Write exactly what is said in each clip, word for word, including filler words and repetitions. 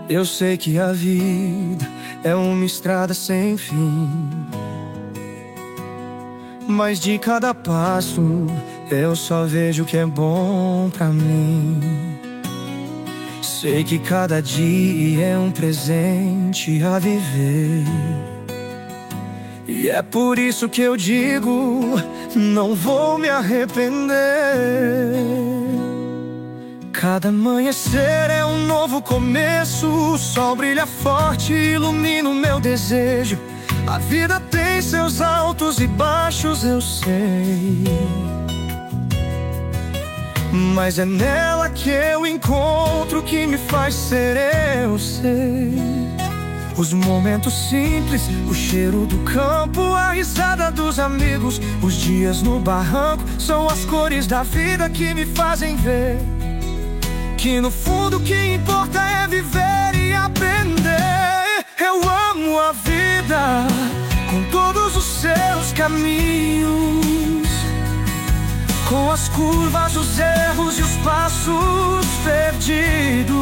Eu sei que a vida é uma estrada sem fim, mas de cada passo eu só vejo o que é bom pra mim. Sei que cada dia é um presente a viver, e é por isso que eu digo, não vou me arrepender. Cada amanhecer é um novo começo, o sol brilha forte e ilumina o meu desejo. A vida tem seus altos e baixos, eu sei, mas é nela que eu encontro o que me faz ser eu sei. Os momentos simples, o cheiro do campo, a risada dos amigos, os dias no barranco, são as cores da vida que me fazem ver que no fundo o que importa é viver e aprender. Eu amo a vida com todos os seus caminhos, com as curvas, os erros e os passos perdidos.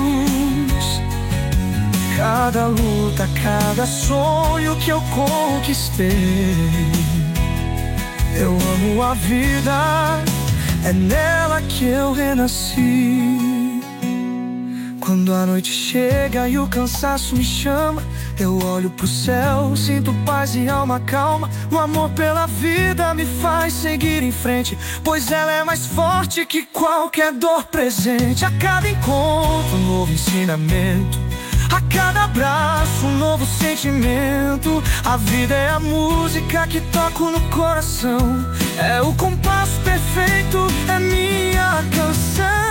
Cada luta, cada sonho que eu conquistei. Eu amo a vida, é nela que eu renasci. Quando a noite chega e o cansaço me chama, eu olho pro céu, sinto paz e alma calma. O amor pela vida me faz seguir em frente, pois ela é mais forte que qualquer dor presente. A cada encontro, um novo ensinamento, a cada abraço, um novo sentimento. A vida é a música que toco no coração, é o compasso perfeito, é minha canção.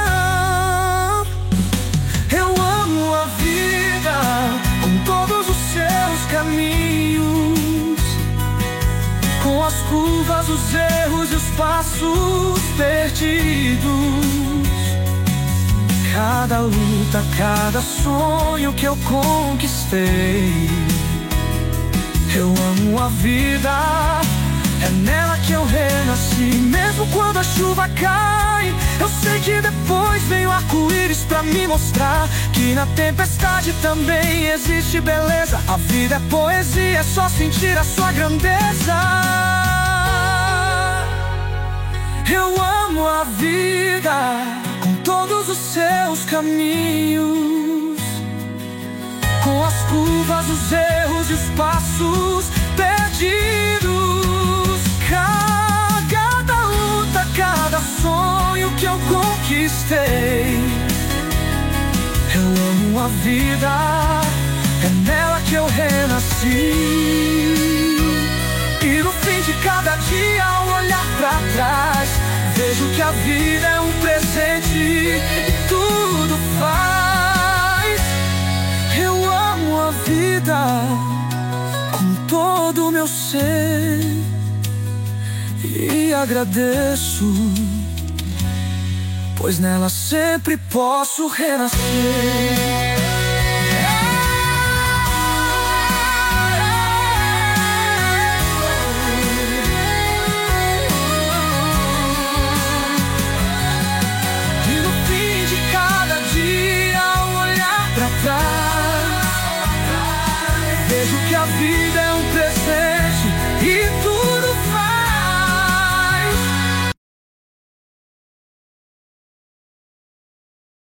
Eu amo a vida com todos os seus caminhos, com as curvas, os erros e os passos perdidos. Cada luta, cada sonho que eu conquistei. Eu amo a vida, é nela que eu renasci. Mesmo quando a chuva cai, eu sei que depois vem o arco-íris pra me mostrar que na tempestade também existe beleza. A vida é poesia, é só sentir a sua grandeza. Eu amo a vida com todos os seus caminhos, com as curvas, os erros e os passos perdidos. Cada luta, cada sonho que eu conquistei. Eu amo a vida, é nela que eu renasci. E no fim de cada dia, ao olhar pra trás, vejo que a vida é um presente e tudo faz. Eu amo a vida com todo o meu ser e agradeço, pois nela sempre posso renascer.